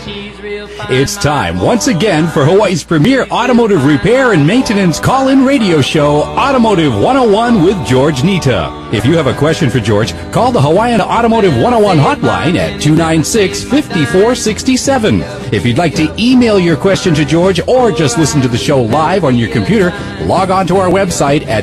It's time once again for Hawaii's premier automotive repair and maintenance call-in radio show, Automotive 101 with George Nita. If you have a question for George, call the Hawaiian Automotive 101 hotline at 296-5467. If you'd like to email your question to George or just listen to the show live on your computer, log on to our website at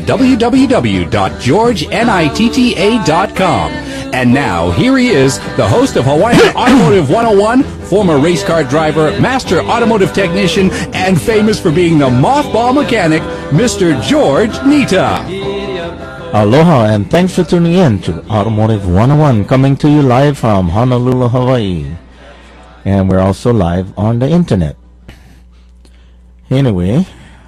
www.georgenita.com. And now, here he is, the host of Hawaiian Automotive 101, former race car driver, master automotive technician, and famous for being the mothball mechanic, Mr. George Nita. Aloha, and thanks for tuning in to Automotive 101, coming to you live from Honolulu, Hawaii. And we're also live on the internet. Anyway,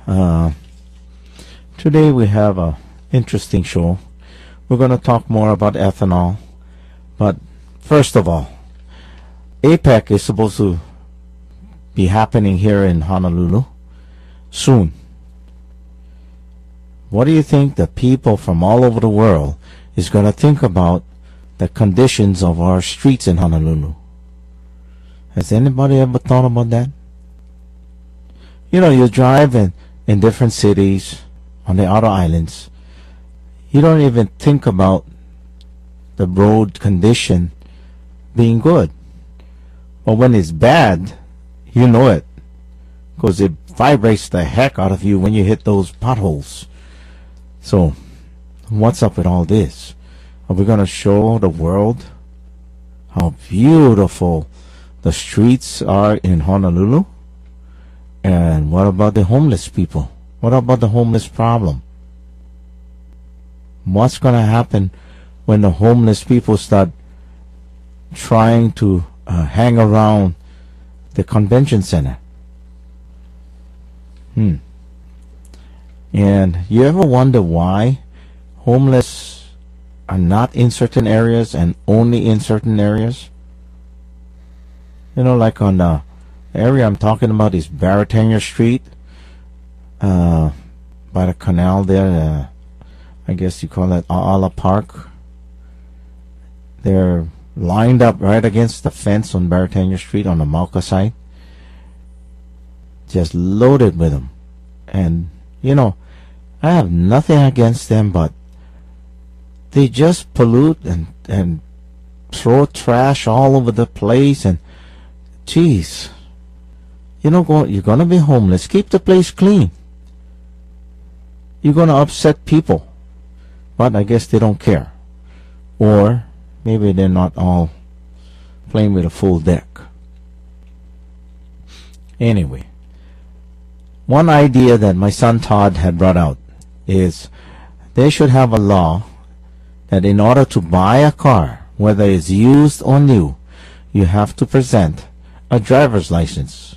today we have an interesting show. We're going to talk more about ethanol. But first of all, APEC is supposed to be happening here in Honolulu soon. What do you think the people from all over the world is going to think about the conditions of our streets in Honolulu? Has anybody ever thought about that? You know, you drive in different cities on the outer islands. You don't even think about the road condition being good. But when it's bad, you know it, because it vibrates the heck out of you when you hit those potholes. So, what's up with all this? Are we going to show the world how beautiful the streets are in Honolulu? And what about the homeless people? What about the homeless problem? What's going to happen when the homeless people start trying to hang around the convention center? And you ever wonder why homeless are not in certain areas and only in certain areas? You know, like on the area I'm talking about is Baratania Street, by the canal there, I guess you call it A'ala Park. They're lined up right against the fence on Baratania Street on the Mauka side, just loaded with them. And, you know, I have nothing against them, but they just pollute and throw trash all over the place. And, geez, you know, you're going to be homeless. Keep the place clean. You're going to upset people. But I guess they don't care. Or maybe they're not all playing with a full deck. Anyway, one idea that my son Todd had brought out is they should have a law that in order to buy a car, whether it's used or new, you have to present a driver's license.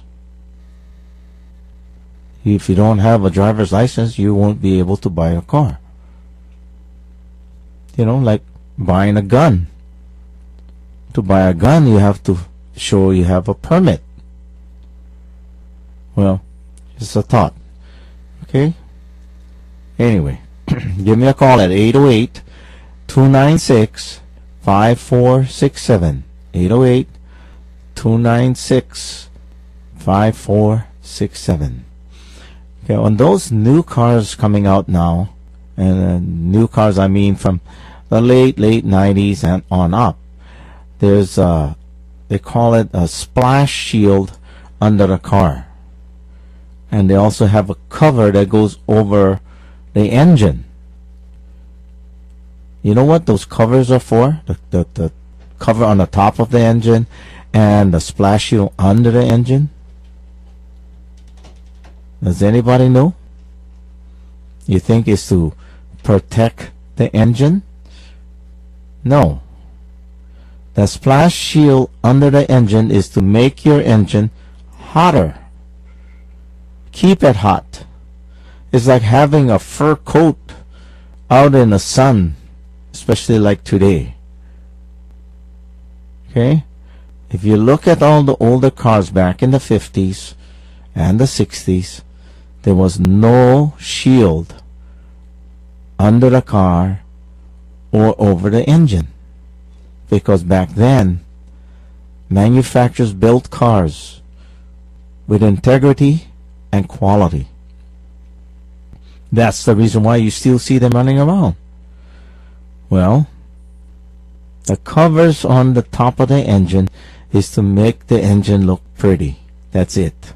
If you don't have a driver's license, you won't be able to buy a car. You know, like buying a gun. To buy a gun, you have to show you have a permit. Well, it's a thought. Okay? Anyway, give me a call at 808-296-5467. 808-296-5467. Okay, on those new cars coming out now, and new cars I mean from the late 90s and on up, there's they call it a splash shield under the car, and they also have a cover that goes over the engine. You know what those covers are for? The cover on the top of the engine and the splash shield under the engine. Does anybody know? You think it's to protect the engine? No. The splash shield under the engine is to make your engine hotter. Keep it hot. It's like having a fur coat out in the sun, especially like today. Okay? If you look at all the older cars back in the 50s and the 60s, there was no shield under the car or over the engine, because back then manufacturers build cars with integrity and quality. That's the reason why you still see them running around. Well, the covers on the top of the engine is to make the engine look pretty. That's it.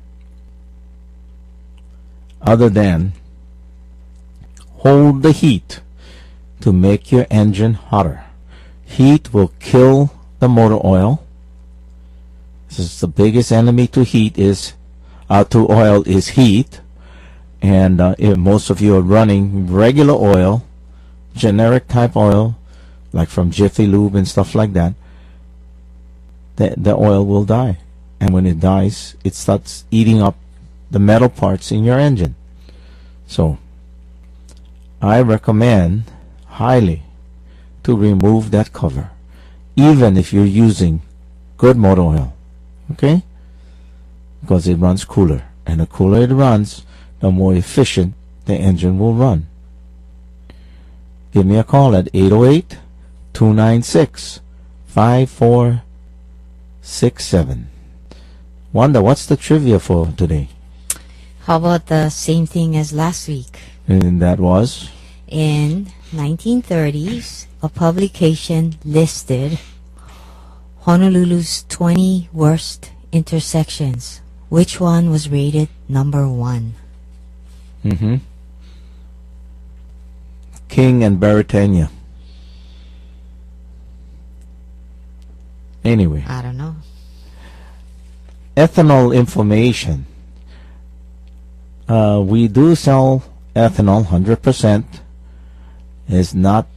Other than hold the heat to make your engine hotter. Heat will kill the motor oil. This is the biggest enemy to heat is to oil is heat. And if most of you are running regular oil, generic type oil, like from Jiffy Lube and stuff like that, the oil will die. And when it dies, it starts eating up the metal parts in your engine. So I recommend highly to remove that cover, even if you're using good motor oil. Okay? Because it runs cooler. And the cooler it runs, the more efficient the engine will run. Give me a call at 808-296-5467. Wanda, what's the trivia for today? How about the same thing as last week? And that was? In 1930s, a publication listed Honolulu's 20 worst intersections. Which one was rated number 1? King and Beretania. Anyway. I don't know. Ethanol information. We do sell ethanol 100%. It's not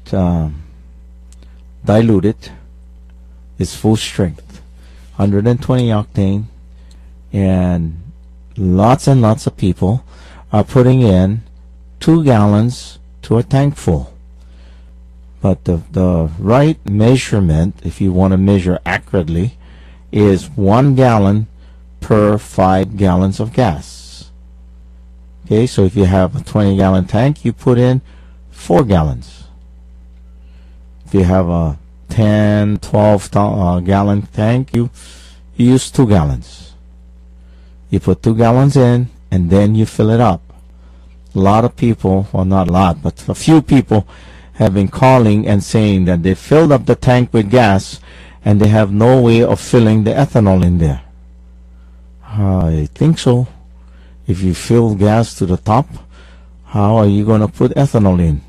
diluted. It's full strength. 120 octane. And lots of people are putting in 2 gallons to a tank full. But the right measurement, if you want to measure accurately, is 1 gallon per 5 gallons of gas. Okay, so if you have a 20-gallon tank, you put in 4 gallons. If you have a 10, 12 gallon tank, you use 2 gallons. You put 2 gallons in, and then you fill it up. A lot of people, well, not a lot, but a few people have been calling and saying that they filled up the tank with gas and they have no way of filling the ethanol in there. I think so. If you fill gas to the top, how are you going to put ethanol in?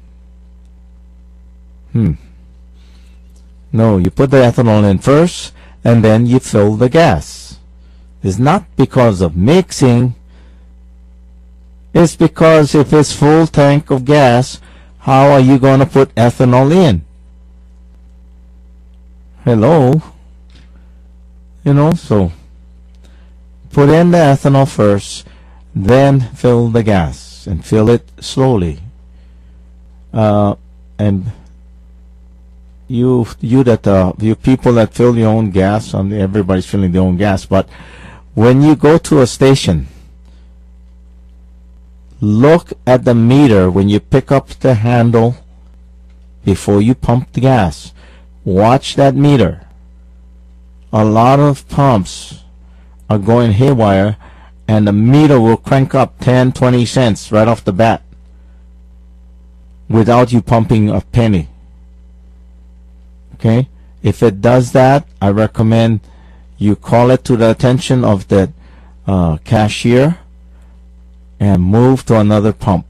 No, you put the ethanol in first, and then you fill the gas. It's not because of mixing. It's because if it's full tank of gas, how are you going to put ethanol in? Hello? You know, so put in the ethanol first, then fill the gas, and fill it slowly. And you people that fill your own gas, everybody's filling their own gas, but when you go to a station, look at the meter when you pick up the handle before you pump the gas. Watch that meter. A lot of pumps are going haywire, and the meter will crank up 10, 20 cents right off the bat without you pumping a penny. Okay? If it does that, I recommend you call it to the attention of the cashier and move to another pump.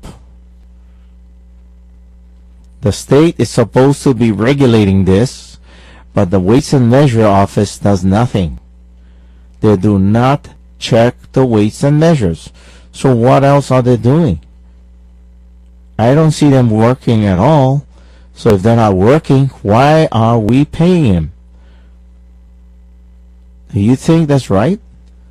The state is supposed to be regulating this, but the Weights and Measure Office does nothing. They do not check the weights and measures. So what else are they doing? I don't see them working at all. So if they're not working, why are we paying him? Do you think that's right?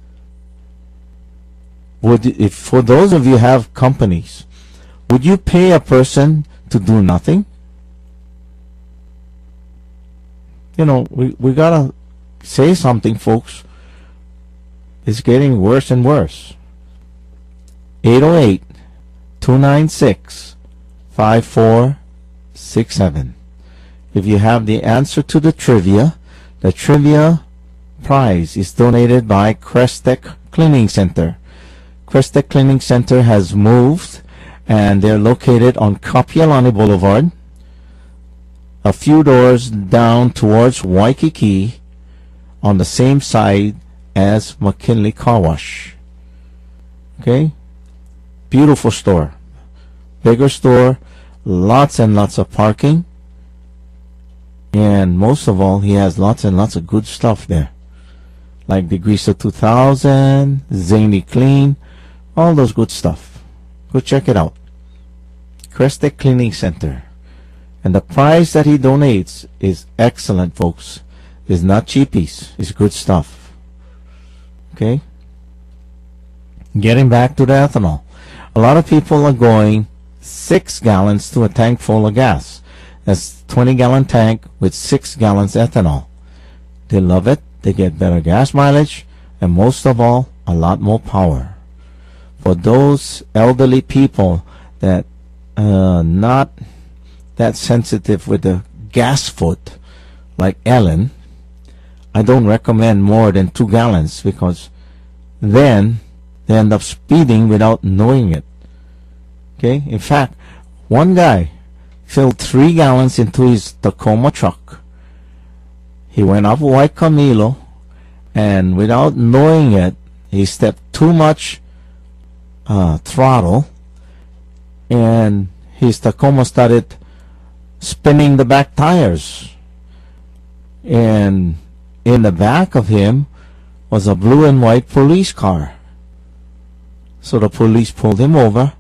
If for those of you who have companies, would you pay a person to do nothing? You know, we gotta say something, folks. It's getting worse and worse. 808-296-5467. If you have the answer to the trivia prize is donated by Crestec Cleaning Center. Crestec Cleaning Center has moved, and they're located on Kapiolani Boulevard, a few doors down towards Waikiki, on the same side as McKinley Car Wash. Okay? Beautiful store. Bigger store, lots and lots of parking, and most of all, he has lots and lots of good stuff there, like Degreaser 2000, Zany Clean, all those good stuff. Go check it out. Crestec Cleaning Center. And the price that he donates is excellent, folks. It's not cheapies. It's good stuff. Okay? Getting back to the ethanol. A lot of people are going 6 gallons to a tank full of gas. That's 20-gallon tank with 6 gallons ethanol. They love it. They get better gas mileage, and most of all, a lot more power. For those elderly people that not that sensitive with the gas foot, like Ellen, I don't recommend more than 2 gallons, because then they end up speeding without knowing it. Okay? In fact, one guy filled 3 gallons into his Tacoma truck. He went up White Camilo, and without knowing it, he stepped too much throttle, and his Tacoma started spinning the back tires. And in the back of him was a blue and white police car. So the police pulled him over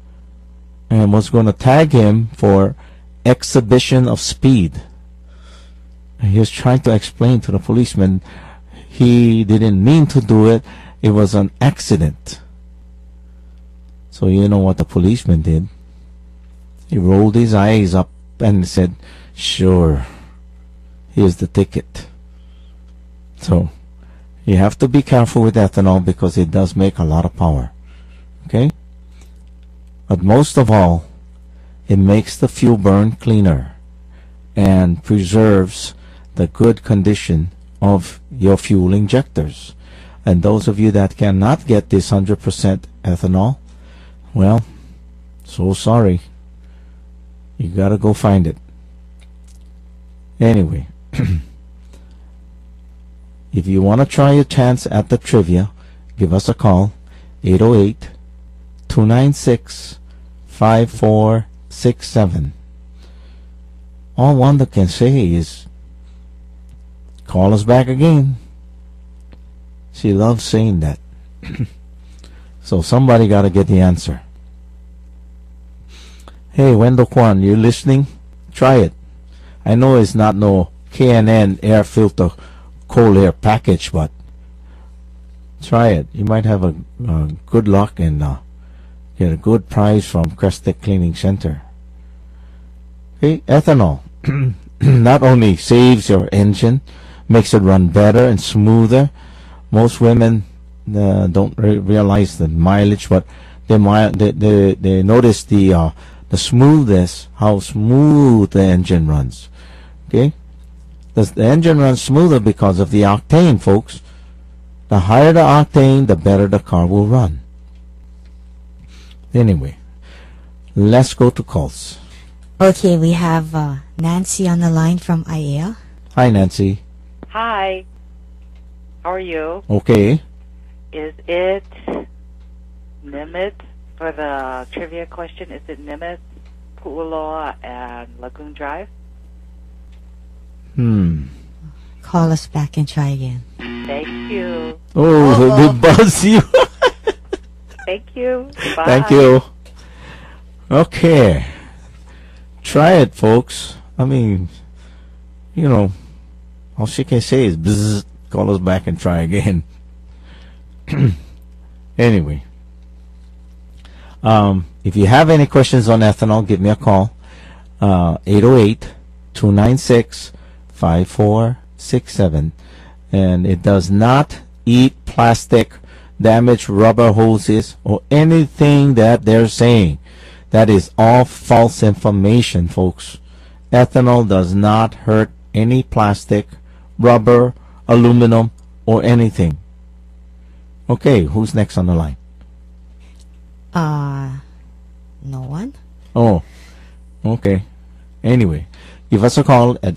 and was going to tag him for exhibition of speed. And he was trying to explain to the policeman he didn't mean to do it. It was an accident. So you know what the policeman did? He rolled his eyes up and said, "Sure, here's the ticket." So you have to be careful with ethanol, because it does make a lot of power. Okay? But most of all, it makes the fuel burn cleaner and preserves the good condition of your fuel injectors. And those of you that cannot get this 100% ethanol, well, so sorry. You gotta go find it. Anyway, if you want to try your chance at the trivia, give us a call, 808-296-5467. All Wanda can say is, call us back again. She loves saying that. So somebody got to get the answer. Hey, Wendell Kwan, you listening? Try it. I know it's not no K&N air filter cold air package, but try it. You might have a good luck and get a good prize from Crestec Cleaning Center. Okay, ethanol not only saves your engine, makes it run better and smoother. Most women don't realize the mileage, but they notice the smoothness, how smooth the engine runs. Okay, the engine runs smoother because of the octane, folks. The higher the octane, the better the car will run. Anyway, let's go to calls. Okay, we have Nancy on the line from IAEA. Hi, Nancy. Hi. How are you? Okay. Is it Nimitz for the trivia question? Is it Nimitz, Pu'uloa, and Lagoon Drive? Call us back and try again. Thank you. Oh, they buzz you. Thank you. Bye. Thank you. Okay. Try it, folks. I mean, you know, all she can say is bzz, call us back and try again. Anyway. If you have any questions on ethanol, give me a call. 808-296-5467. And it does not eat plastic, damage rubber hoses, or anything that they're saying. That is all false information, folks. Ethanol does not hurt any plastic, rubber, aluminum, or anything. Okay, who's next on the line? No one? Oh, okay. Anyway, give us a call at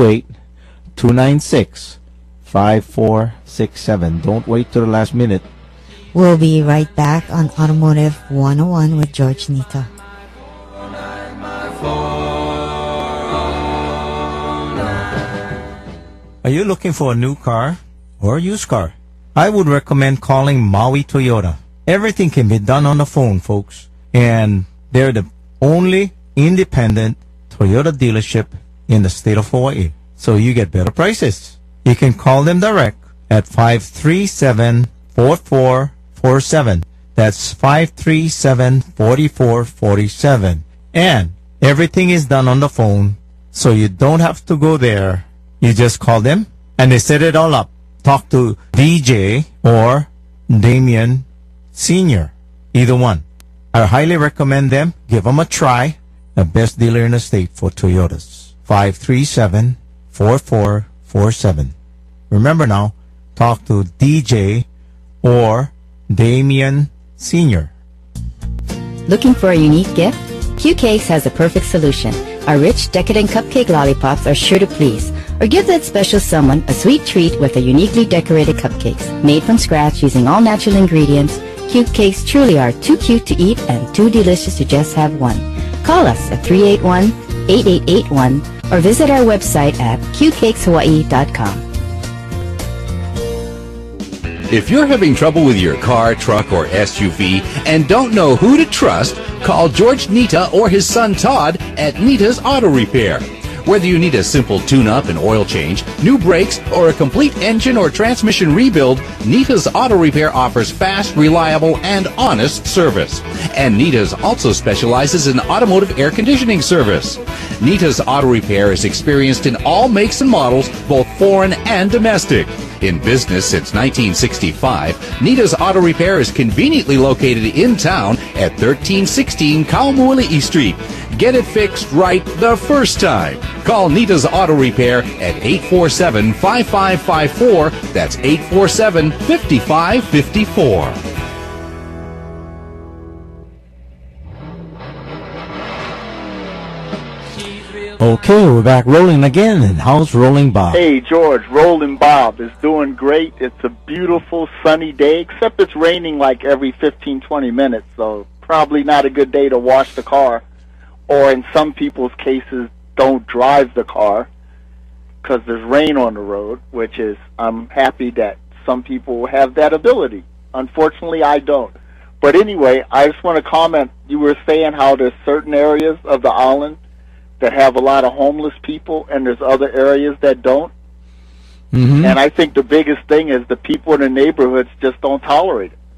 808-296-5467. Don't wait till the last minute. We'll be right back on Automotive 101 with George Nita. Are you looking for a new car or a used car? I would recommend calling Maui Toyota. Everything can be done on the phone, folks. And they're the only independent Toyota dealership in the state of Hawaii. So you get better prices. You can call them direct at 537-4447. That's 537-4447. And everything is done on the phone, so you don't have to go there. You just call them, and they set it all up. Talk to DJ or Damien Sr., either one. I highly recommend them. Give them a try. The best dealer in the state for Toyotas. 537-4447. Remember now, talk to DJ or Damien Sr. Looking for a unique gift? Q Cakes has a perfect solution. Our rich, decadent cupcake lollipops are sure to please. Or give that special someone a sweet treat with a uniquely decorated cupcakes. Made from scratch using all natural ingredients, Cute Cakes truly are too cute to eat and too delicious to just have one. Call us at 381-8881 or visit our website at cutecakeshawaii.com. If you're having trouble with your car, truck, or SUV and don't know who to trust, call George Nita or his son Todd at Nita's Auto Repair. Whether you need a simple tune-up and oil change, new brakes, or a complete engine or transmission rebuild, Nita's Auto Repair offers fast, reliable, and honest service. And Nita's also specializes in automotive air conditioning service. Nita's Auto Repair is experienced in all makes and models, both foreign and domestic. In business since 1965, Nita's Auto Repair is conveniently located in town at 1316 Kaumoili'i Street. Get it fixed right the first time. Call Nita's Auto Repair at 847-5554. That's 847-5554. Okay, we're back rolling again. And how's Rolling Bob? Hey, George, Rolling Bob is doing great. It's a beautiful sunny day, except it's raining like every 15, 20 minutes, so probably not a good day to wash the car. Or in some people's cases, don't drive the car because there's rain on the road, which is, I'm happy that some people have that ability. Unfortunately, I don't. But anyway, I just want to comment. You were saying how there's certain areas of the island that have a lot of homeless people, and there's other areas that don't. Mm-hmm. And I think the biggest thing is the people in the neighborhoods just don't tolerate it.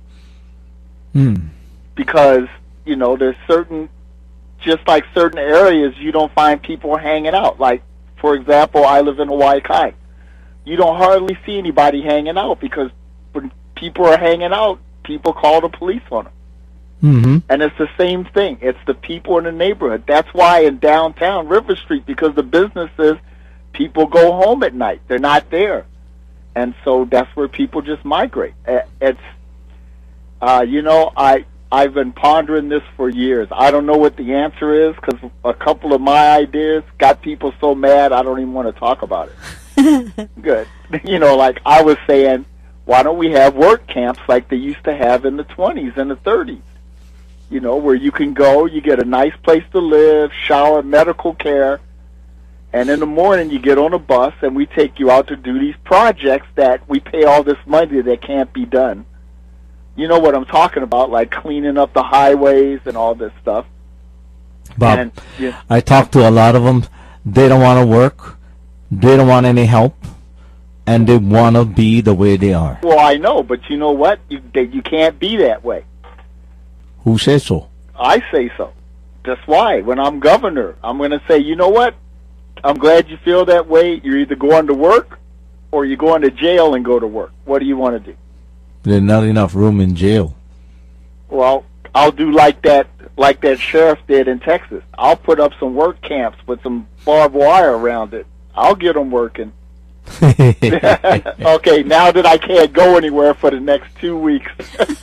Because, you know, there's certain, just like certain areas, you don't find people hanging out. Like, for example, I live in Hawaii Kai. You don't hardly see anybody hanging out because when people are hanging out, people call the police on them. Mm-hmm. And it's the same thing. It's the people in the neighborhood. That's why in downtown River Street, because the businesses, people go home at night. They're not there. And so that's where people just migrate. It's, you know, I've been pondering this for years. I don't know what the answer is because a couple of my ideas got people so mad I don't even want to talk about it. Good. You know, like I was saying, why don't we have work camps like they used to have in the 20s and the 30s? You know, where you can go, you get a nice place to live, shower, medical care, and in the morning you get on a bus and we take you out to do these projects that we pay all this money that can't be done. You know what I'm talking about, like cleaning up the highways and all this stuff. Bob, And, yeah. I talked to a lot of them. They don't want to work. They don't want any help. And they want to be the way they are. Well, I know, but you know what? You can't be that way. Who says so? I say so. That's why when I'm governor, I'm going to say, you know what? I'm glad you feel that way. You're either going to work or you're going to jail and go to work. What do you want to do? There's not enough room in jail. Well, I'll do like that sheriff did in Texas. I'll put up some work camps with some barbed wire around it. I'll get them working. Okay, now that I can't go anywhere for the next 2 weeks.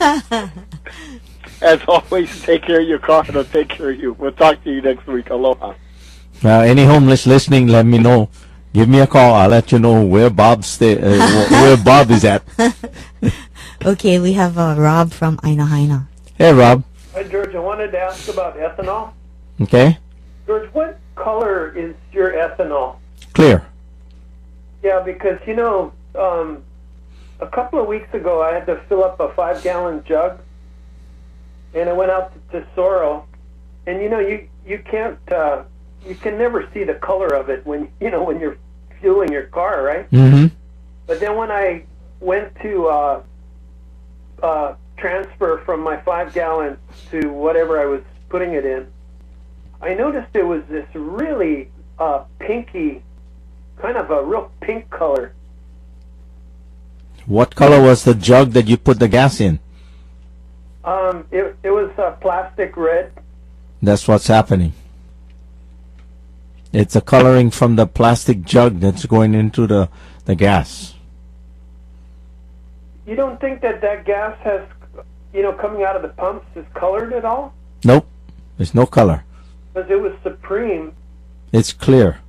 As always, take care of your car and I'll take care of you. We'll talk to you next week. Aloha. Any homeless listening, let me know. Give me a call. I'll let you know where Bob where Bob is at. Okay, we have Rob from Ainahaina. Hey, Rob. Hi, George. I wanted to ask about ethanol. Okay. George, what color is your ethanol? Clear. Yeah, because, a couple of weeks ago I had to fill up a 5-gallon jug, and I went out to Tesoro, and, you can't, you can never see the color of it when you're fueling your car, right? Mm-hmm. But then when I went to transfer from my 5-gallon to whatever I was putting it in, I noticed it was this really pinky, kind of a real pink color. What color was the jug that you put the gas in? It was plastic red. That's what's happening. It's a coloring from the plastic jug that's going into the gas. You don't think that gas has, coming out of the pumps is colored at all? Nope. There's no color. Because it was Supreme. It's clear.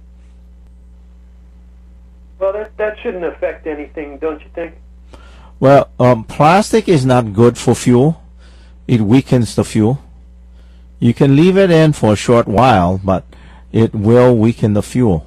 Well, that shouldn't affect anything, don't you think? Well, plastic is not good for fuel. It weakens the fuel. You can leave it in for a short while, but it will weaken the fuel.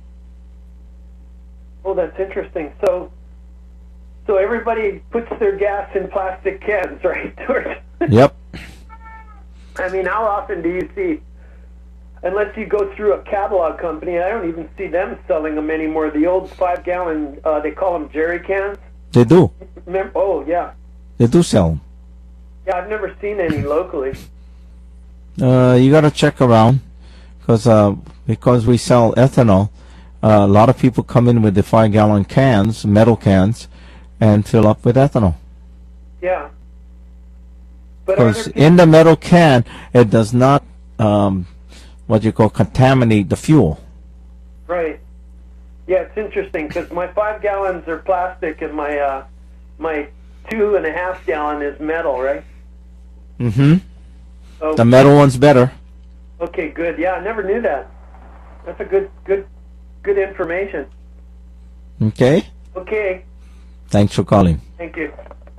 Oh, that's interesting. So everybody puts their gas in plastic cans, right? Yep. I mean, how often do you see, unless you go through a catalog company, I don't even see them selling them anymore. The old 5-gallon, they call them jerry cans. They do. Oh, yeah. They do sell them. Yeah, I've never seen any locally. You got to check around because we sell ethanol. A lot of people come in with the 5-gallon cans, metal cans, and fill up with ethanol. Yeah. But because in the metal can, it does not what you call contaminate the fuel. Right. Yeah, it's interesting because my 5 gallons are plastic and my 2.5 gallon is metal, right? Mm-hmm. So, the metal one's better. Okay, good. Yeah, I never knew that. That's a good information. Okay. Okay. Thanks for calling. Thank you.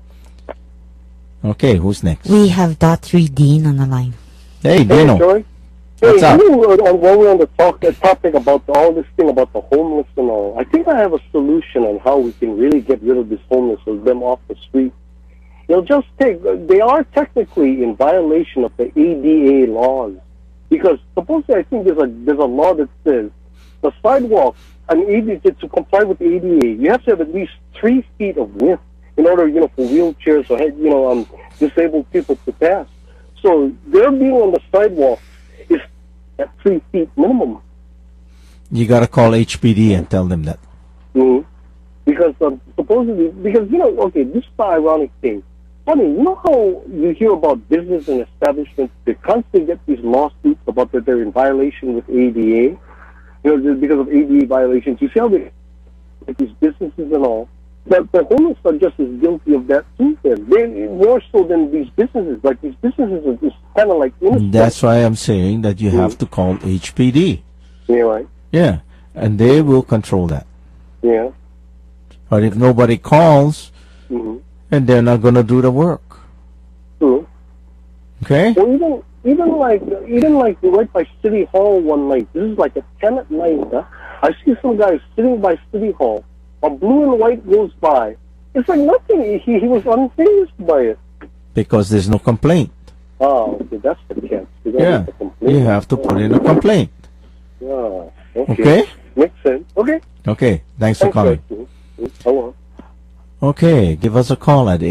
Okay, who's next? We have .3 Dean on the line. Hey, Dino. George. What's up? While we're on the topic about all this thing about the homeless and all, I think I have a solution on how we can really get rid of this homeless and them off the street. They are technically in violation of the ADA laws. Because supposedly I think there's a law that says the sidewalk, to comply with the ADA, you have to have at least 3 feet of width in order, for wheelchairs or, disabled people to pass. So their being on the sidewalk is at 3 feet minimum. You got to call HPD and tell them that. Mm-hmm. Because supposedly, this is the ironic thing. Funny, you know how you hear about business and establishments, they constantly get these lawsuits about that they're in violation with ADA, because of ADA violations. You see how they, like these businesses and all, that the homeless are just as guilty of that too. They more so than these businesses. Like these businesses are just kind of like innocent. That's why I'm saying that you have to call HPD. Yeah, right. Yeah, and they will control that. Yeah. But if nobody calls, and they're not going to do the work. True. Okay. Well, even like right by City Hall one night. This is like at 10 at night. I see some guy sitting by City Hall. A blue and white goes by. It's like nothing. He was unfazed by it. Because there's no complaint. Oh, okay, that's the catch. Yeah. You have to put in a complaint. Yeah. Okay. Makes sense. Okay. Okay. Thanks for calling. Hello. Okay, give us a call at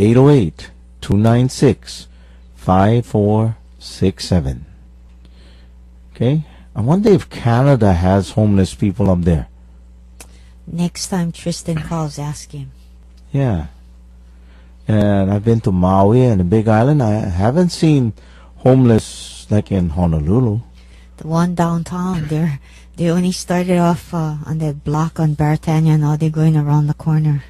808-296-5467. Okay? I wonder if Canada has homeless people up there. Next time Tristan calls, ask him. Yeah. And I've been to Maui and the Big Island. I haven't seen homeless like in Honolulu. The one downtown, They only started off on that block on Baratania. Now they're going around the corner.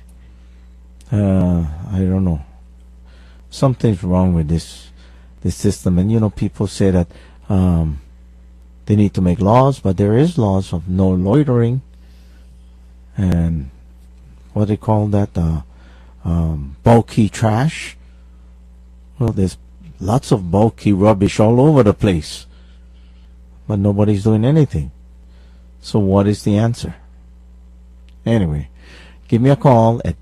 I don't know. Something's wrong with this system. And, you know, people say that they need to make laws, but there is laws of no loitering. And what do they call that? Bulky trash. Well, there's lots of bulky rubbish all over the place, but nobody's doing anything. So what is the answer? Anyway, give me a call at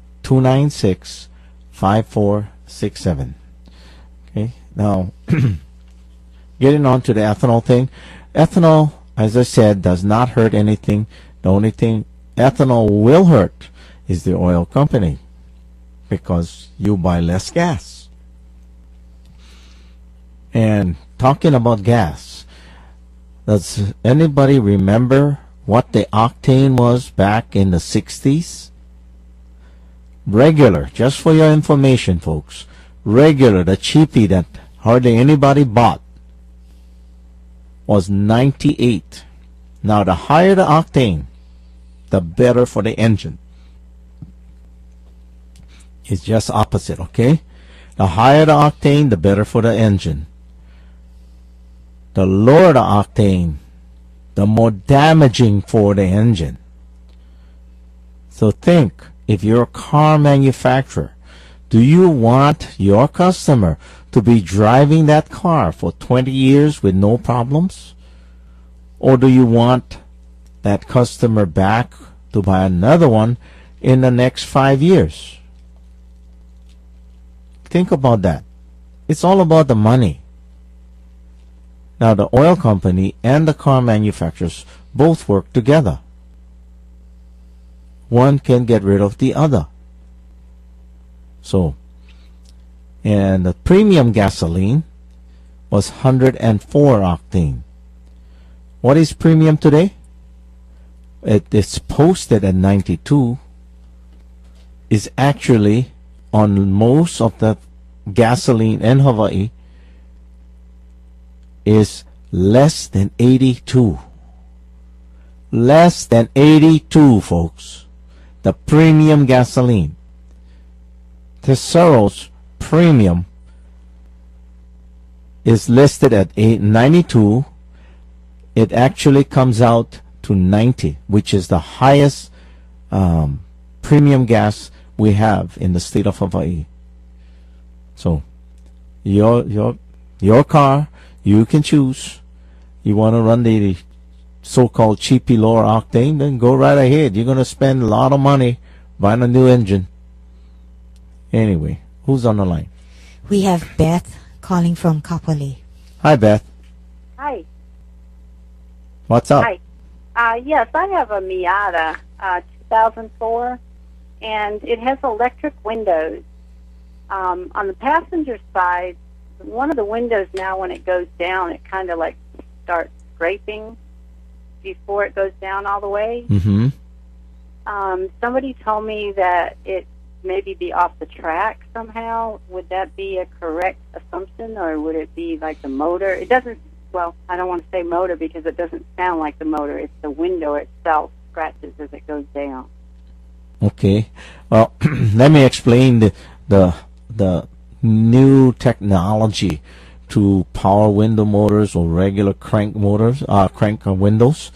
296-5467. Okay, now getting on to the ethanol thing. Ethanol, as I said, does not hurt anything. The only thing ethanol will hurt is the oil company, because you buy less gas. And talking about gas, does anybody remember what the octane was back in the 60s? Regular, just for your information, folks, regular, the cheapie that hardly anybody bought, was 98. Now, the higher the octane, the better for the engine. It's just opposite, okay? The higher the octane, the better for the engine. The lower the octane, the more damaging for the engine. So think, if you're a car manufacturer, do you want your customer to be driving that car for 20 years with no problems? Or do you want that customer back to buy another one in the next 5 years? Think about that. It's all about the money. Now, the oil company and the car manufacturers both work together. One can get rid of the other. So, and the premium gasoline was 104 octane. What is premium today? It's posted at 92. Is actually on most of the gasoline in Hawaii is less than 82. Less than 82, folks. The premium gasoline. Tesero's premium is listed at 92. It actually comes out to 90, which is the highest premium gas we have in the state of Hawaii. So, your car, you can choose. You want to run the so-called cheapy lower octane, then go right ahead. You're going to spend a lot of money buying a new engine. Anyway, who's on the line? We have Beth calling from Kapolei. Hi, Beth. Hi. What's up? Hi. Yes, I have a Miata 2004, and it has electric windows. On the passenger side, one of the windows now, when it goes down, it kind of like starts scraping before it goes down all the way. Mm-hmm. Somebody told me that it maybe be off the track somehow. Would that be a correct assumption, or would it be like the motor? It doesn't, well, I don't want to say motor because it doesn't sound like the motor. It's the window itself scratches as it goes down. Okay. Well, let me explain the new technology to power window motors or regular crank motors, crank windows.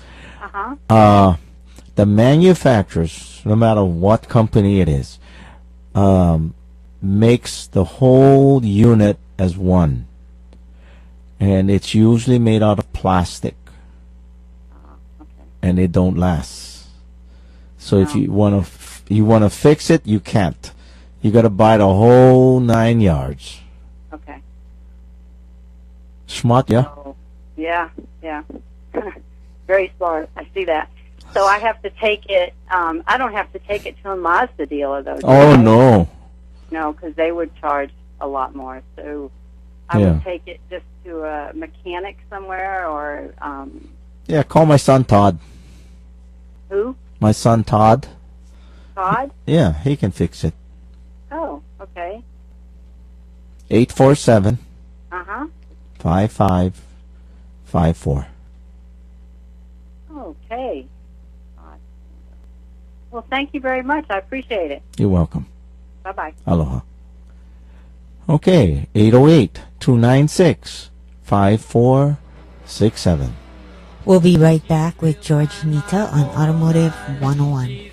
The manufacturers, no matter what company it is, makes the whole unit as one, and it's usually made out of plastic, and it don't last. So if you want to fix it, you can't. You got to buy the whole 9 yards. Okay. Smart, yeah? So, yeah. Very smart. I see that. So I have to take it, I don't have to take it to a Mazda dealer, though. Oh, no. No, because they would charge a lot more. So I would take it just to a mechanic somewhere, or... yeah, call my son Todd. Who? My son Todd. Todd? Yeah, he can fix it. Oh, okay. 847 Uh-huh. 5554. Okay. Okay. Well, thank you very much. I appreciate it. You're welcome. Bye-bye. Aloha. Okay, 808-296-5467. We'll be right back with George Nita on Automotive 101.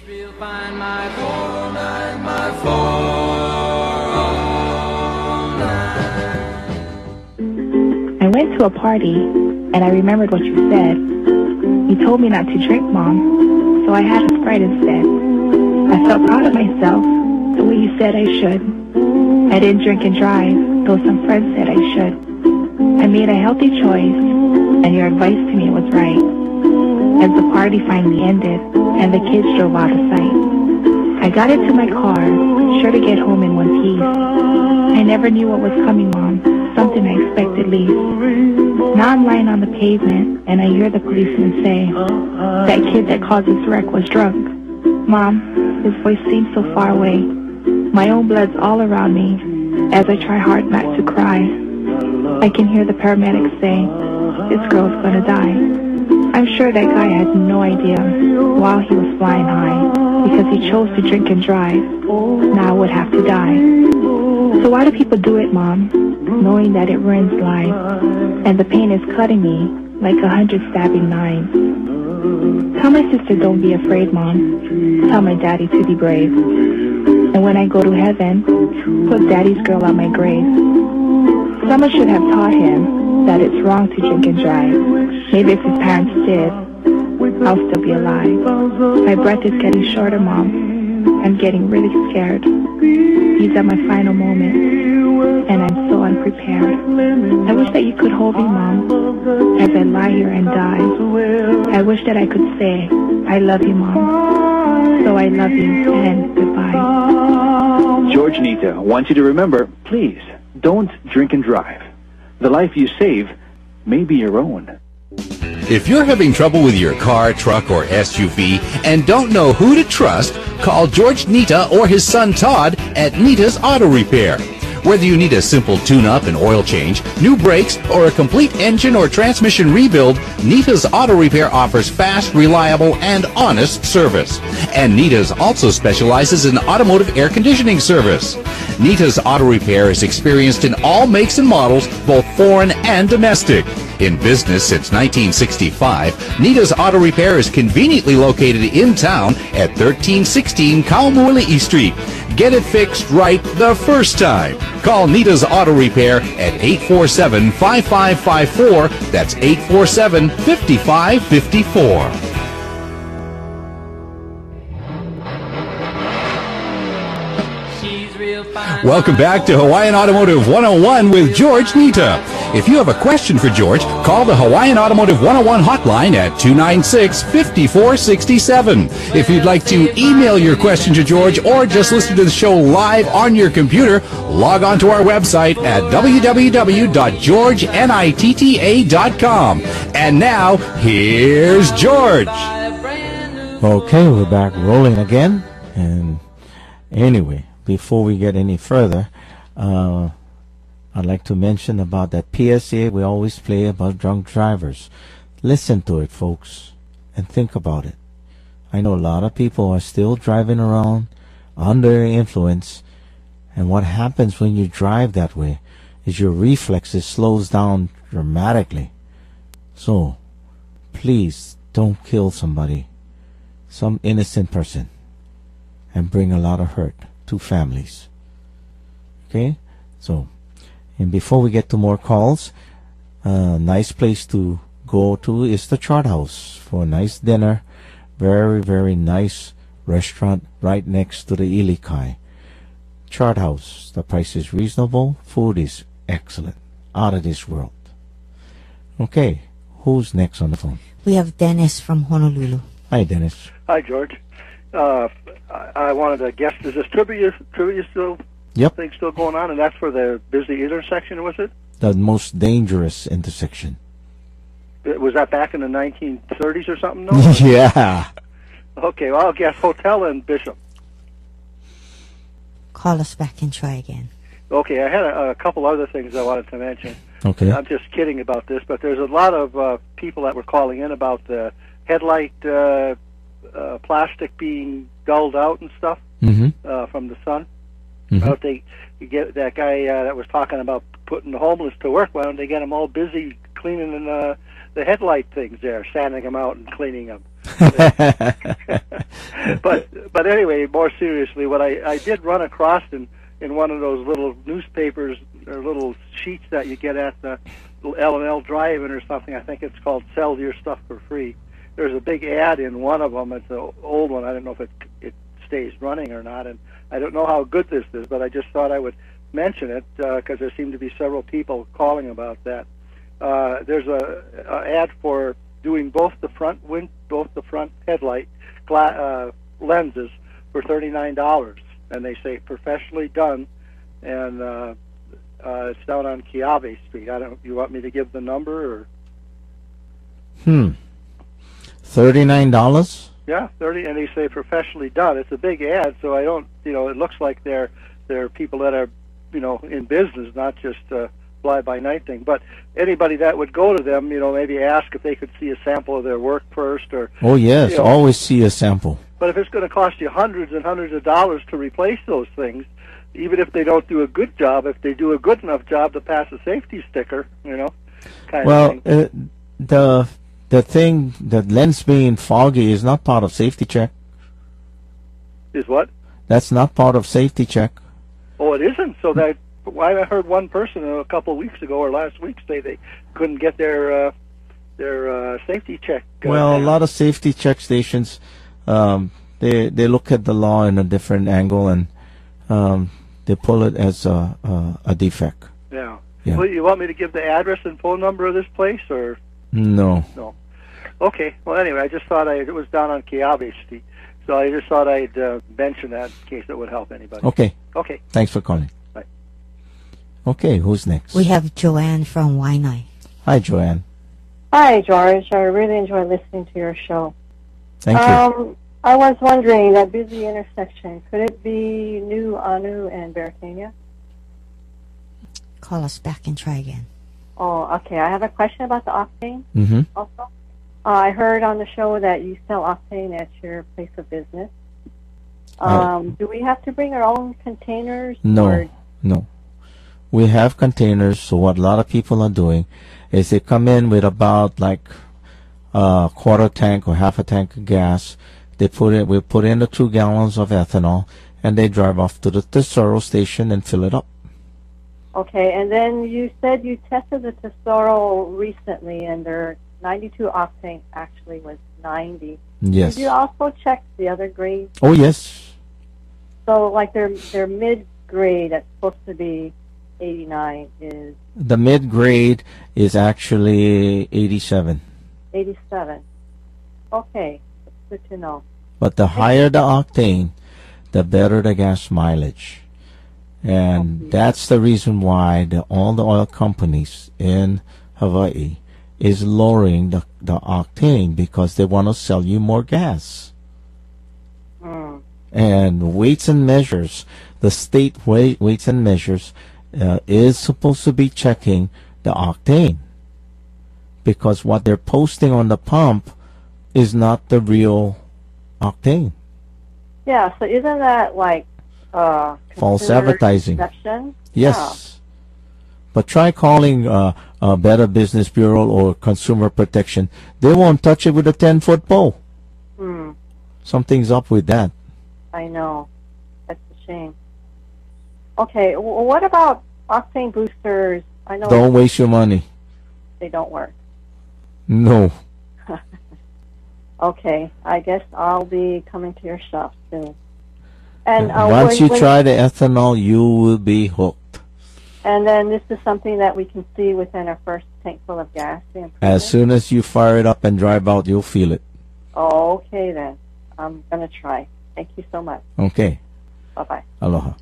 I went to a party, and I remembered what you said. You told me not to drink, Mom, so I had a Sprite instead. I felt proud of myself, the way you said I should. I didn't drink and drive, though some friends said I should. I made a healthy choice, and your advice to me was right. As the party finally ended, and the kids drove out of sight, I got into my car, sure to get home in one piece. I never knew what was coming, Mom, something I expected least. Now I'm lying on the pavement, and I hear the policeman say, that kid that caused this wreck was drunk. Mom, his voice seems so far away. My own blood's all around me, as I try hard not to cry. I can hear the paramedics say, this girl's gonna die. I'm sure that guy had no idea while he was flying high, because he chose to drink and drive. Now I would have to die. So why do people do it, Mom, knowing that it ruins lives, and the pain is cutting me like 100 stabbing knives? Tell my sister don't be afraid, Mom. Tell my daddy to be brave. And when I go to heaven, put Daddy's girl on my grave. Someone should have taught him that it's wrong to drink and drive. Maybe if his parents did, I'll still be alive. My breath is getting shorter, Mom. I'm getting really scared. These are my final moments, and I'm so unprepared. I wish that you could hold me, Mom, as I lie here and die. I wish that I could say, I love you, Mom. So I love you, and goodbye. George Nita wants you to remember, please, don't drink and drive. The life you save may be your own. If you're having trouble with your car, truck, or SUV and don't know who to trust, call George Nita or his son Todd at Nita's Auto Repair. Whether you need a simple tune-up and oil change, new brakes, or a complete engine or transmission rebuild, Nita's Auto Repair offers fast, reliable, and honest service. And Nita's also specializes in automotive air conditioning service. Nita's Auto Repair is experienced in all makes and models, both foreign and domestic. In business since 1965, Nita's Auto Repair is conveniently located in town at 1316 Kaumuali'i Street. Get it fixed right the first time. Call Nita's Auto Repair at 847-5554. That's 847-5554. Welcome back to Hawaiian Automotive 101 with George Nita. If you have a question for George, call the Hawaiian Automotive 101 hotline at 296-5467. If you'd like to email your question to George or just listen to the show live on your computer, log on to our website at www.georgenitta.com. And now, here's George. Okay, we're back rolling again. And anyway, before we get any further, I'd like to mention about that PSA we always play about drunk drivers. Listen to it, folks, and think about it. I know a lot of people are still driving around under influence, and what happens when you drive that way is your reflexes slows down dramatically. So, please don't kill somebody, some innocent person, and bring a lot of hurt to families. Okay? So, and before we get to more calls, a nice place to go to is the Chart House for a nice dinner. Very, very nice restaurant right next to the Ilikai. Chart House. The price is reasonable. Food is excellent. Out of this world. Okay. Who's next on the phone? We have Dennis from Honolulu. Hi, Dennis. Hi, George. I wanted to guess, is this trivia still? Yep. Thing still going on, and that's for the busy intersection, was it? The most dangerous intersection. Was that back in the 1930s or something? No? Yeah. Okay, well, I'll guess Hotel and Bishop. Call us back and try again. Okay, I had a couple other things I wanted to mention. Okay. I'm just kidding about this, but there's a lot of people that were calling in about the headlight plastic being dulled out and stuff from the sun. Why don't you get that guy that was talking about putting the homeless to work? Why don't they get them all busy cleaning the headlight things there, sanding them out and cleaning them? But anyway, more seriously, what I did run across in one of those little newspapers or little sheets that you get at the L&L Drive-In or something. I think it's called "Sell Your Stuff for Free." There's a big ad in one of them. It's an old one. I don't know if it stays running or not, and I don't know how good this is, but I just thought I would mention it because there seem to be several people calling about that. There's a ad for doing both the front headlight lenses for $39, and they say professionally done, and it's down on Kiawe Street. I don't. You want me to give the number or? $39? Yeah, 30, and they say professionally done. It's a big ad, so I don't. It looks like they're people that are, in business, not just fly-by-night thing. But anybody that would go to them, maybe ask if they could see a sample of their work first, or. Oh yes, always see a sample. But if it's going to cost you hundreds and hundreds of dollars to replace those things, even if they don't do a good job, if they do a good enough job to pass a safety sticker, kind of thing. The thing, the lens being foggy is not part of safety check. Is what? That's not part of safety check. Oh, it isn't? So I heard one person a couple of weeks ago or last week say they couldn't get their safety check. Well, a lot of safety check stations, they look at the law in a different angle, and they pull it as a defect. Yeah. Yeah. Well, you want me to give the address and phone number of this place, or? No. No. Okay. Well, anyway, I just thought it was down on Kiawe Street, so I just thought I'd mention that in case it would help anybody. Okay. Okay. Thanks for calling. Bye. Okay, who's next? We have Joanne from Waianae. Hi, Joanne. Hi, George. I really enjoy listening to your show. Thank you. I was wondering, that busy intersection, could it be New Anu and Beretania? Call us back and try again. Oh, okay. I have a question about the octane also. Mm-hmm. I heard on the show that you sell octane at your place of business. Do we have to bring our own containers? No. We have containers, so what a lot of people are doing is they come in with about like a quarter tank or half a tank of gas. We put in the 2 gallons of ethanol, and they drive off to the Tesoro station and fill it up. Okay, and then you said you tested the Tesoro recently, and their 92 octane actually was 90. Yes. Did you also check the other grades? Oh, yes. So, like their mid grade that's supposed to be 89 is? The mid grade is actually 87. 87. Okay, that's good to know. But the higher the octane, the better the gas mileage. And that's the reason why all the oil companies in Hawaii is lowering the octane, because they want to sell you more gas. And weights and measures, the state weights and measures is supposed to be checking the octane, because what they're posting on the pump is not the real octane. Yeah, so isn't that like false advertising? Deception? Yes. Yeah. But try calling Better Business Bureau or Consumer Protection. They won't touch it with a 10-foot pole. Something's up with that. I know. That's a shame. Okay, what about octane boosters? I know Don't waste your money. they don't work. No. Okay, I guess I'll be coming to your shop soon. And Once you try the ethanol, you will be hooked. And then this is something that we can see within our first tank full of gas. As soon as you fire it up and drive out, you'll feel it. Oh, okay then. I'm going to try. Thank you so much. Okay. Bye-bye. Aloha.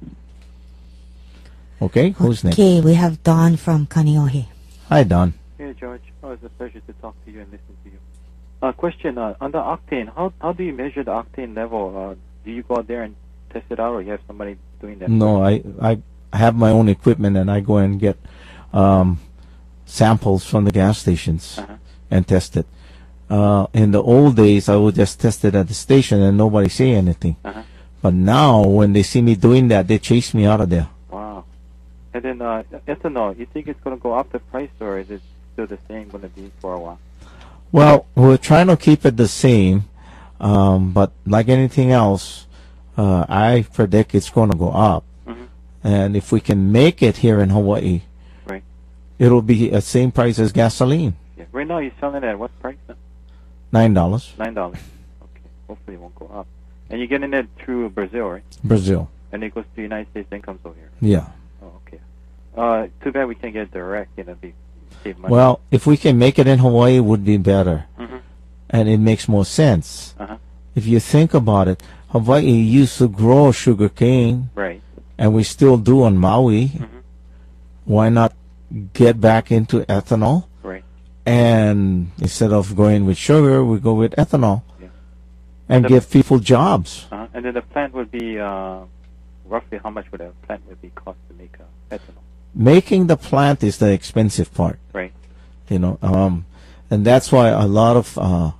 Okay, who's next? Okay, we have Don from Kaneohe. Hi, Don. Hey, George. Oh, it's a pleasure to talk to you and listen to you. Question, on the octane, how do you measure the octane level? Do you go out there and test it out, or you have somebody doing that? No, I have my own equipment, and I go and get samples from the gas stations and test it. In the old days, I would just test it at the station and nobody say anything. But now, when they see me doing that, they chase me out of there. Wow. And then ethanol, you think it's going to go up the price, or is it still the same going to be for a while? Well, we're trying to keep it the same, but like anything else, I predict it's going to go up. And if we can make it here in Hawaii, right, it'll be the same price as gasoline. Yeah. Right now, you're selling it at what price? $9. $9. Okay. Hopefully, it won't go up. And you're getting it through Brazil, right? Brazil. And it goes to the United States, then comes over here. Yeah. Oh, okay. Too bad we can't get it direct. Save money. Well, if we can make it in Hawaii, it would be better. And it makes more sense. If you think about it, Hawaii used to grow sugar cane. Right. And we still do on Maui. Why not get back into ethanol? Right. And instead of going with sugar, we go with ethanol. And give people jobs. And then the plant would be, roughly how much would a plant would be cost to make ethanol? Making the plant is the expensive part. Right. You know, and that's why a lot of,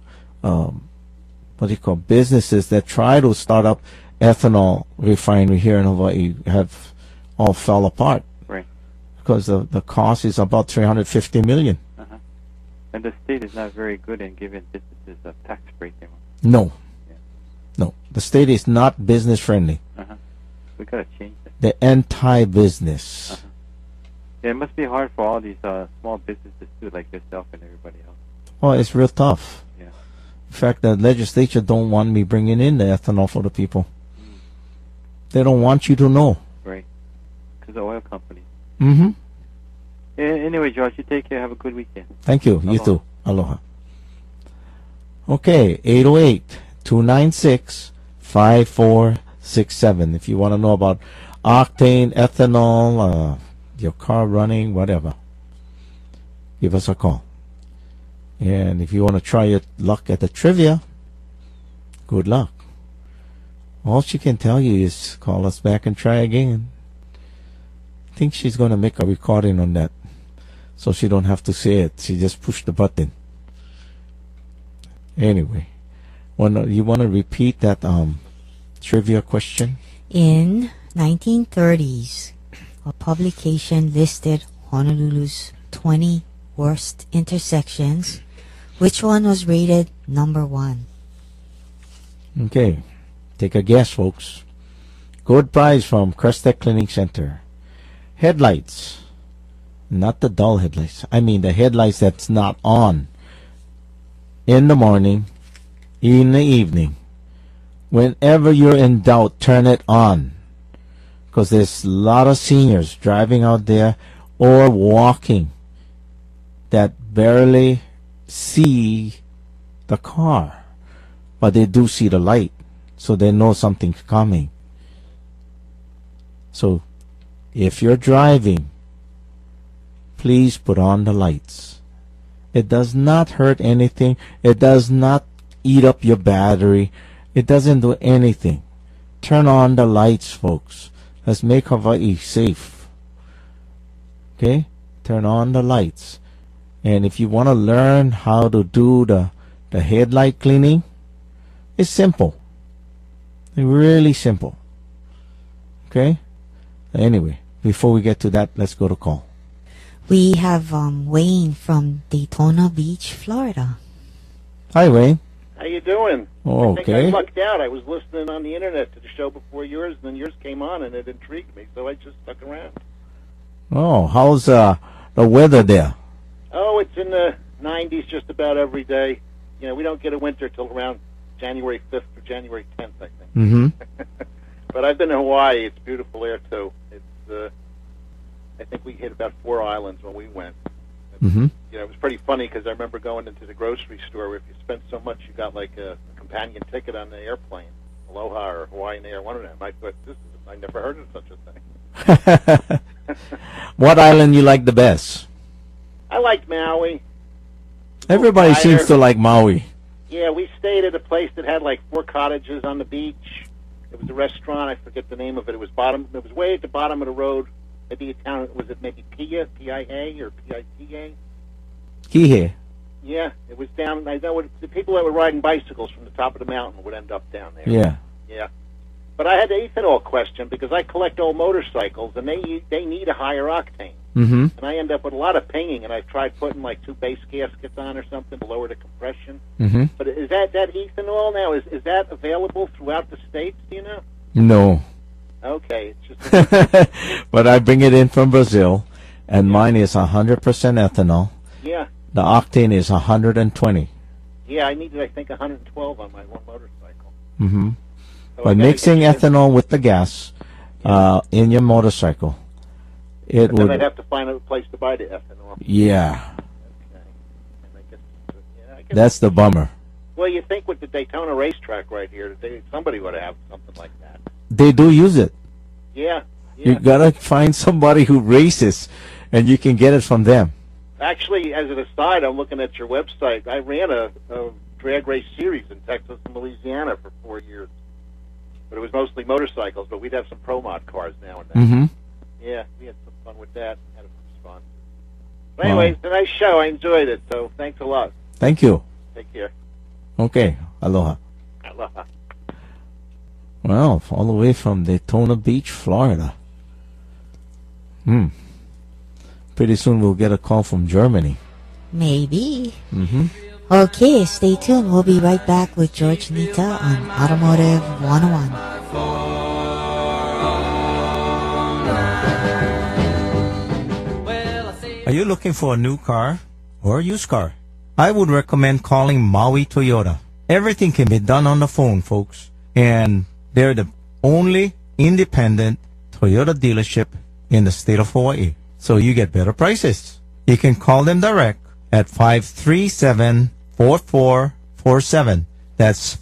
businesses that try to start up ethanol refinery here in Hawaii have all fell apart. Right. Because the cost is about $350 million. And the state is not very good in giving businesses a tax break. No. No. The state is not business friendly. We got to change that. They're anti-business. Yeah, it must be hard for all these small businesses too, like yourself and everybody else. Oh, it's real tough. Yeah. In fact, the legislature don't want me bringing in the ethanol for the people. They don't want you to know. Right. Because the oil companies. Anyway, George, you take care. Have a good weekend. Thank you. Aloha. You too. Aloha. Okay, 808-296-5467. If you want to know about octane, ethanol, your car running, whatever, give us a call. And if you want to try your luck at the trivia, good luck. All she can tell you is call us back and try again. I think she's going to make a recording on that, so she don't have to say it. She just pushed the button. Anyway, you want to repeat that trivia question? In 1930s, a publication listed Honolulu's 20 worst intersections. Which one was rated number 1? Okay, take a guess, folks. Good prize from Crestek Cleaning Center. Headlights. Not the dull headlights. I mean the headlights that's not on. In the morning, in the evening. Whenever you're in doubt, turn it on. Because there's a lot of seniors driving out there or walking that barely see the car. But they do see the light. So they know something's coming. So if you're driving, please put on the lights. It does not hurt anything. It does not eat up your battery. It doesn't do anything. Turn on the lights, folks. Let's make Hawaii safe. Okay? Turn on the lights. And if you want to learn how to do the headlight cleaning, it's simple. It's really simple. Okay? Anyway, before we get to that, let's go to call. We have Wayne from Daytona Beach, Florida. Hi, Wayne. How you doing? Oh, I think I lucked out. I was listening on the internet to the show before yours, and then yours came on, and it intrigued me, so I just stuck around. Oh, how's the weather there? Oh, it's in the 90s just about every day. You know, we don't get a winter till around January 5th or January 10th, I think. Mm-hmm. But I've been to Hawaii. It's beautiful there, too. It's I think we hit about 4 islands when we went. Mm-hmm. You know, it was pretty funny because I remember going into the grocery store where if you spent so much, you got like a companion ticket on the airplane, Aloha or Hawaiian Air, one of them. I thought, I never heard of such a thing. What island you like the best? I liked Maui. Everybody seems to like Maui. Yeah, we stayed at a place that had like 4 cottages on the beach. It was a restaurant. I forget the name of it. It was way at the bottom of the road. Maybe a town. Was it maybe Pia, P-I-A or P-I-T-A? Kihei. Yeah, it was down. I know the people that were riding bicycles from the top of the mountain would end up down there. Yeah. Yeah. But I had the ethanol question because I collect old motorcycles, and they need a higher octane. Mm-hmm. And I end up with a lot of pinging, and I've tried putting like 2 base gaskets on or something to lower the compression. Mm-hmm. But is that ethanol now? Is that available throughout the states? Do you know? No. Okay, it's just. But I bring it in from Brazil, and mine is 100% ethanol. Yeah. The octane is 120. Yeah, I needed, I think, 112 on my one motorcycle. Mm-hmm. So By mixing ethanol with the gas in your motorcycle, it but then would. I'd have to find a place to buy the ethanol. Yeah. Okay. And I guess That's the bummer. Well, you think with the Daytona racetrack right here, somebody would have something like that. They do use it. Yeah. You gotta find somebody who races, and you can get it from them. Actually, as an aside, I'm looking at your website. I ran a drag race series in Texas and Louisiana for 4 years. But it was mostly motorcycles, but we'd have some Pro Mod cars now and then. Mm-hmm. Yeah, we had some fun with that. Had some sponsors. But anyway, it's a nice show. I enjoyed it, so thanks a lot. Thank you. Take care. Okay. Aloha. Aloha. Well, all the way from Daytona Beach, Florida. Pretty soon we'll get a call from Germany. Maybe. Mm-hmm. Okay, stay tuned. We'll be right back with George Nita on Automotive 101. Are you looking for a new car or a used car? I would recommend calling Maui Toyota. Everything can be done on the phone, folks. And they're the only independent Toyota dealership in the state of Hawaii. So you get better prices. You can call them direct at 537-4447. That's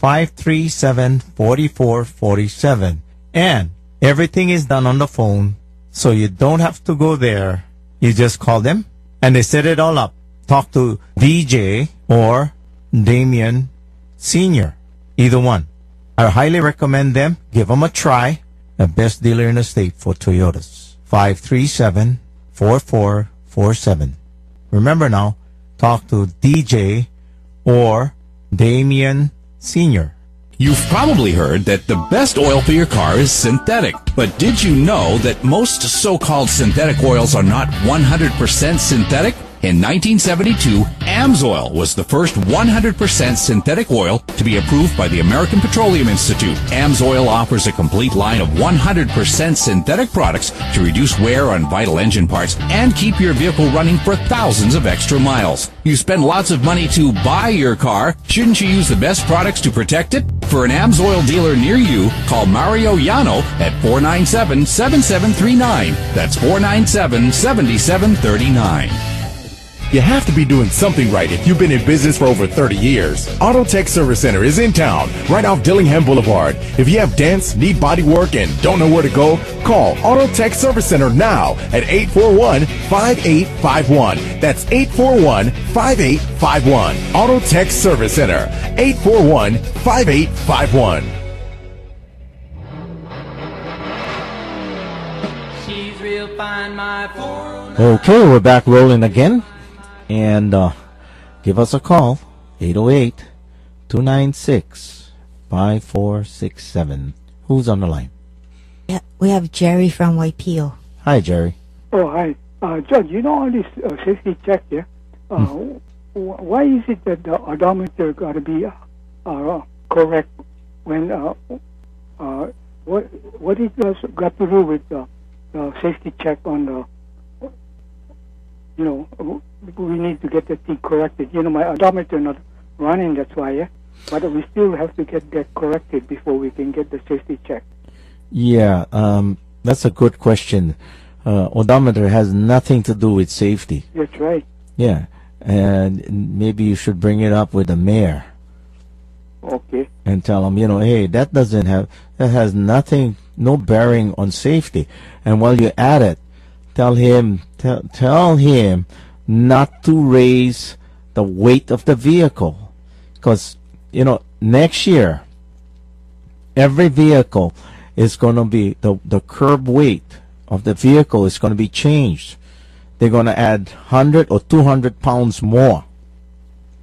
537-4447. And everything is done on the phone, so you don't have to go there. You just call them, and they set it all up. Talk to DJ or Damien Sr., either one. I highly recommend them. Give them a try. The best dealer in the state for Toyotas. 537-4447. Remember now, talk to DJ or Damien Sr. You've probably heard that the best oil for your car is synthetic. But did you know that most so-called synthetic oils are not 100% synthetic? In 1972, AMSOIL was the first 100% synthetic oil to be approved by the American Petroleum Institute. AMSOIL offers a complete line of 100% synthetic products to reduce wear on vital engine parts and keep your vehicle running for thousands of extra miles. You spend lots of money to buy your car. Shouldn't you use the best products to protect it? For an AMSOIL dealer near you, call Mario Yano at 497-7739. That's 497-7739. You have to be doing something right if you've been in business for over 30 years. Auto Tech Service Center is in town, right off Dillingham Boulevard. If you have dents, need body work, and don't know where to go, call Auto Tech Service Center now at 841-5851. That's 841-5851. Auto Tech Service Center, 841-5851. She's real fine, my poor. Okay, we're back rolling again. And give us a call, 808-296-5467. Who's on the line? Yeah, we have Jerry from Waipio. Hi, Jerry. Oh, hi. Judge, you know all this safety check, yeah? Why is it that the odometer got to be correct when, what it does got to do with the safety check on the, you know, we need to get that thing corrected. You know, my odometer not running, that's why, yeah? But we still have to get that corrected before we can get the safety check. Yeah, that's a good question. Odometer has nothing to do with safety. That's right. Yeah, and maybe you should bring it up with the mayor. Okay. And tell him, you know, hey, that has nothing, no bearing on safety. And while you're at it, tell him not to raise the weight of the vehicle. Because, you know, next year, every vehicle is going to be, the curb weight of the vehicle is going to be changed. They're going to add 100 or 200 pounds more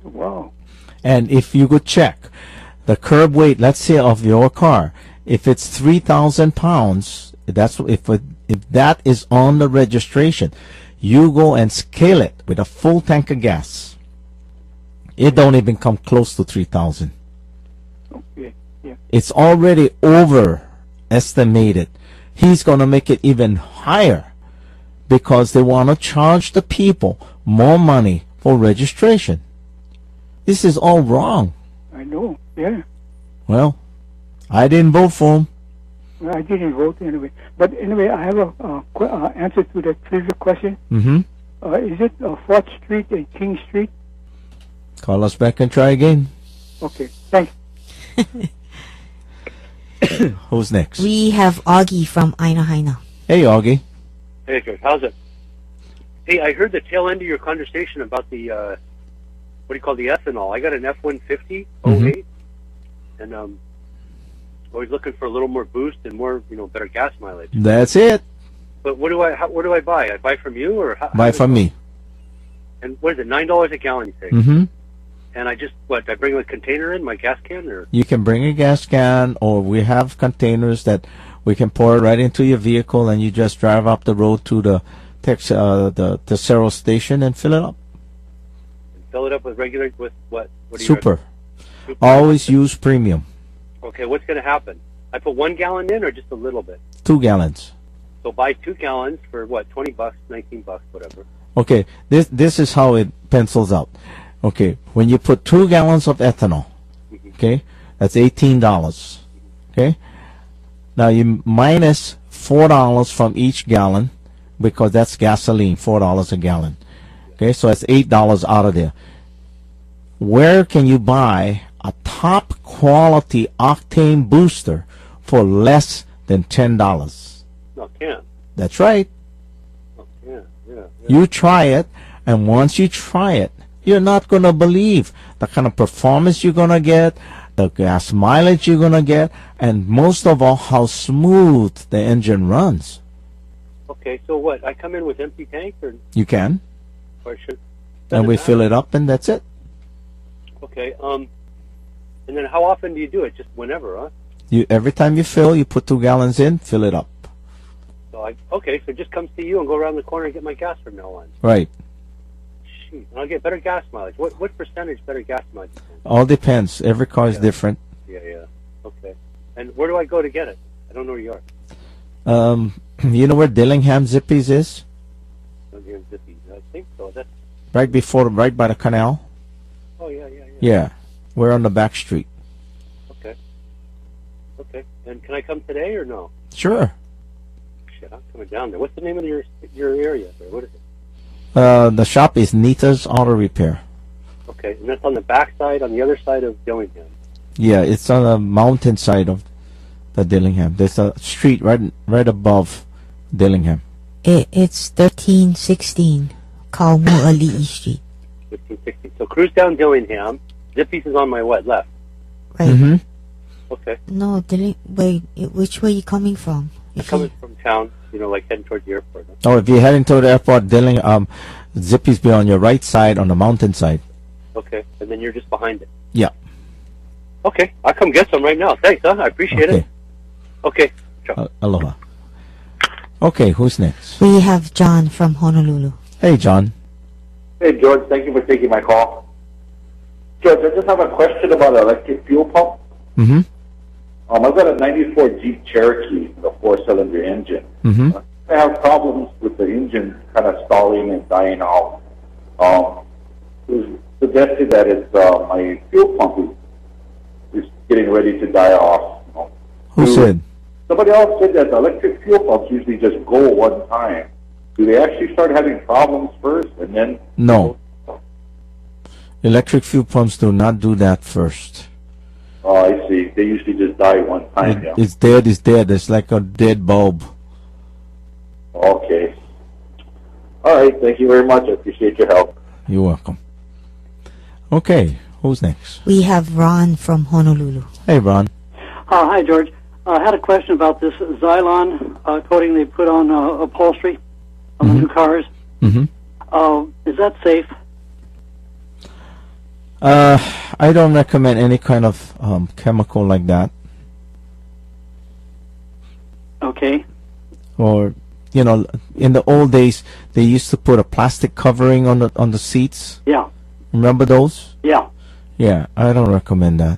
And if you could check the curb weight, let's say, of your car, if it's 3,000 pounds, that's if that is on the registration, you go and scale it with a full tank of gas. It don't even come close to 3,000. Okay. Yeah. It's already overestimated. He's going to make it even higher because they want to charge the people more money for registration. This is all wrong. I know. Yeah. Well, I didn't vote for him. Well, I didn't vote anyway. But anyway, I have a answer to that previous question. Mm-hmm. Is it 4th Street and King Street? Call us back and try again. Okay. Thanks. Who's next? We have Augie from Aina Haina. Hey, Augie. Hey, George. How's it? Hey, I heard the tail end of your conversation about the, what do you call the ethanol? I got an F-150 08, and always looking for a little more boost and more, better gas mileage. That's it. But where do I buy? I buy from you or Buy from me. And what is it? $9 a gallon, you say? Mm-hmm. And I bring a container in my gas can, or You can bring a gas can, or we have containers that we can pour it right into your vehicle, and you just drive up the road to the Cerro station and fill it up. fill it up with regular with what? What do you Super. Always use premium. Okay, what's going to happen? I put 1 gallon in, or just a little bit? 2 gallons. So buy 2 gallons for what? $20, $19, whatever. Okay, this is how it pencils out. Okay, when you put 2 gallons of ethanol, okay, that's $18. Okay, now you minus $4 from each gallon because that's gasoline, $4 a gallon. Okay, so that's $8 out of there. Where can you buy a top quality octane booster for less than $10? No, can't. That's right. Yeah. You try it, and once you try it, you're not going to believe the kind of performance you're going to get, the gas mileage you're going to get, and most of all, how smooth the engine runs. Okay, so what? I come in with empty tank, or You can, or should? and we fill it up, and that's it. Okay. And then how often do you do it? Just whenever, huh? Every time you fill, you put 2 gallons in, fill it up. So so just come see you and go around the corner and get my gas from now on. Right. Shoot, and I'll get better gas mileage. What percentage better gas mileage? All depends. Every car is different. Yeah. Okay. And where do I go to get it? I don't know where you are. You know where Dillingham Zippies is? I think so. That's. Right by the canal. Oh yeah. Yeah, we're on the back street. Okay. And can I come today or no? Sure. Shit, I'm coming down there. What's the name of your area there? What is it? The shop is Nita's Auto Repair. Okay, and that's on the back side, on the other side of Dillingham. Yeah, it's on the mountain side of the Dillingham. There's a street right above Dillingham. It's 1316 Kaumu'ali'i Street. 1560. So cruise down Dillingham. Zippy's is on my left? Right. Mm-hmm. Okay. No, wait, which way are you coming from? I'm coming from town, like heading towards the airport. Huh? Oh, if you're heading to the airport, Zippy's be on your right side on the mountain side. Okay, and then you're just behind it. Yeah. Okay, I'll come get some right now. Thanks, huh? I appreciate it. Okay. Ciao. Aloha. Okay, who's next? We have John from Honolulu. Hey, John. Hey, George. Thank you for taking my call. George, I just have a question about an electric fuel pump. Mm-hmm. I've got a 94 Jeep Cherokee with a 4-cylinder engine. Mm-hmm. I have problems with the engine kind of stalling and dying out. It was suggested that it's my fuel pump is getting ready to die off. Who said? Somebody else said that the electric fuel pumps usually just go one time. Do they actually start having problems first and then? No. Electric fuel pumps do not do that first. Oh, I see. They usually just die one time. Yeah. It's dead. It's like a dead bulb. Okay. All right. Thank you very much. I appreciate your help. You're welcome. Okay. Who's next? We have Ron from Honolulu. Hey, Ron. Hi, George. I had a question about this Xylon coating they put on upholstery on the new cars. Mm-hmm. Is that safe? I don't recommend any kind of chemical like that. Okay. Or, you know, in the old days, they used to put a plastic covering on the seats. Yeah. Remember those? Yeah. Yeah, I don't recommend that.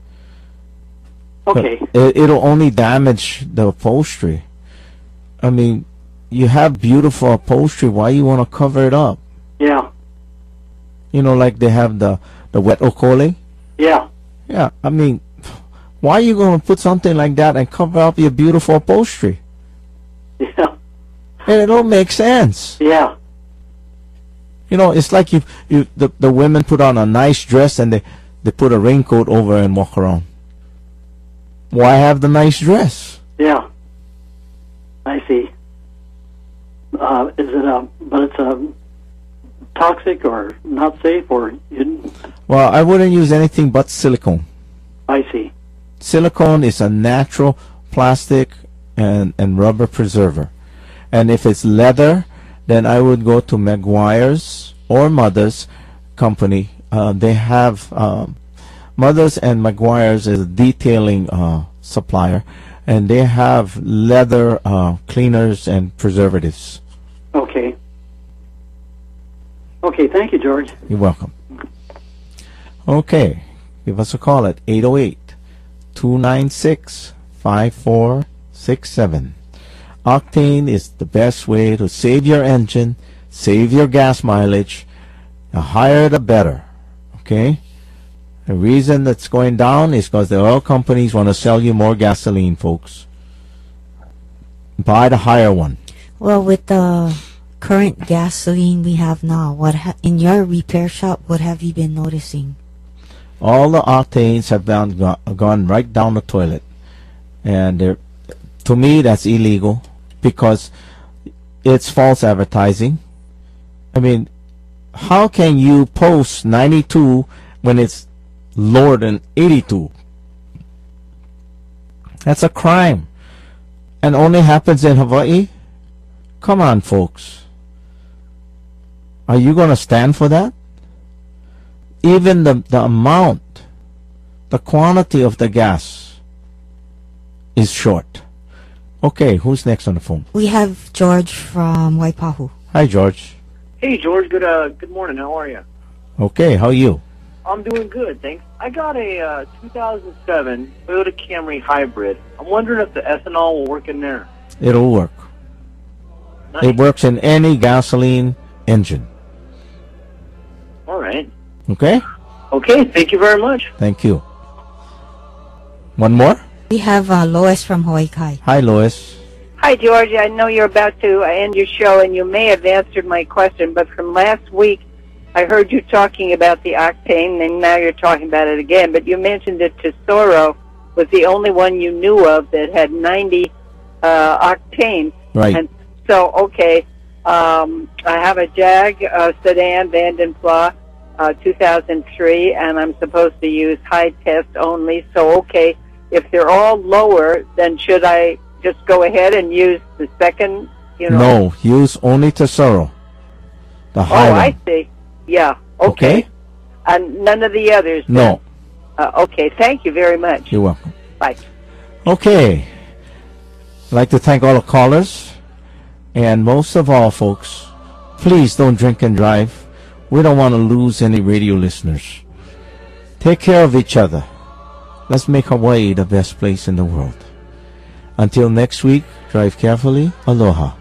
Okay. It'll only damage the upholstery. I mean, you have beautiful upholstery. Why you want to cover it up? Yeah. You know, like they have the wet okole. Yeah. Yeah. I mean, why are you going to put something like that and cover up your beautiful upholstery? Yeah. And it don't make sense. Yeah. You know, it's like the women put on a nice dress and they put a raincoat over and walk around. Why have the nice dress? Yeah. I see. Is it but it's toxic or not safe or you? Well, I wouldn't use anything but silicone. I see. Silicone is a natural plastic and rubber preserver. And if it's leather, then I would go to Meguiar's or Mother's company. They have Mother's and Meguiar's is a detailing supplier, and they have leather cleaners and preservatives. Okay. Okay, thank you, George. You're welcome. Okay, give us a call at 808-296-5467. Octane is the best way to save your engine, save your gas mileage. The higher the better. Okay? The reason that's going down is because the oil companies want to sell you more gasoline, folks. Buy the higher one. Well, with the current gasoline we have now, in your repair shop, what have you been noticing? All the octanes have gone right down the toilet. And to me, that's illegal because it's false advertising. I mean, how can you post 92 when it's lower than 82? That's a crime. And only happens in Hawaii? Come on, folks. Are you going to stand for that? Even the amount, the quantity of the gas is short. Okay, who's next on the phone? We have George from Waipahu. Hi, George. Hey, George. Good morning. How are you? Okay, how are you? I'm doing good, thanks. I got a 2007 Toyota Camry Hybrid. I'm wondering if the ethanol will work in there. It'll work. Nice. It works in any gasoline engine. All right. Okay? Okay, thank you very much. Thank you. One more? We have Lois from Hawaii Kai. Hi, Lois. Hi, George. I know you're about to end your show, and you may have answered my question, but from last week, I heard you talking about the octane, and now you're talking about it again. But you mentioned that Tesoro was the only one you knew of that had 90 octane. Right. And so, okay, I have a Jag sedan, Vanden Plas, 2003, and I'm supposed to use high test only. So, okay, if they're all lower, then should I just go ahead and use the second, No, use only Tesoro. The high one. I see. Yeah, okay. And none of the others? No. Okay, thank you very much. You're welcome. Bye. Okay. I'd like to thank all the callers. And most of all, folks, please don't drink and drive. We don't want to lose any radio listeners. Take care of each other. Let's make Hawaii the best place in the world. Until next week, drive carefully. Aloha.